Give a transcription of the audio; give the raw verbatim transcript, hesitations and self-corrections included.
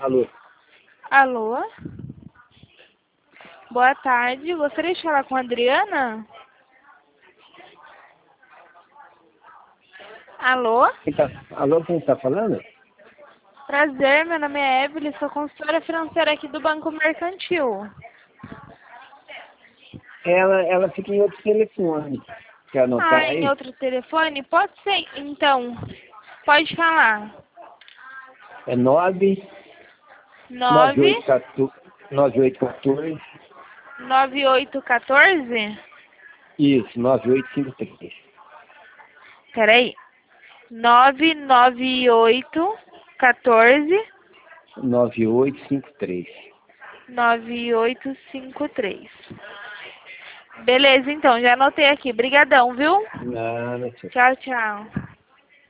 Alô? Alô? Boa tarde. Gostaria de falar com a Adriana? Alô? Quem tá... Alô, quem tá falando? Prazer, meu nome é Evelyn, sou consultora financeira aqui do Banco Mercantil. Ela, ela fica em outro telefone. Quer anotar Ah, em aí? outro telefone? Pode ser, então. Pode falar. É nove nove Nove oito um quatro nove oito um quatro. nove oito um quatro. Isso, nove oito cinco três. Peraí. Nove nove oito um quatro nove oito cinco três. nove oito cinco três. Beleza, então, já anotei aqui. Brigadão, viu? Nada, tchau. Tchau, tchau.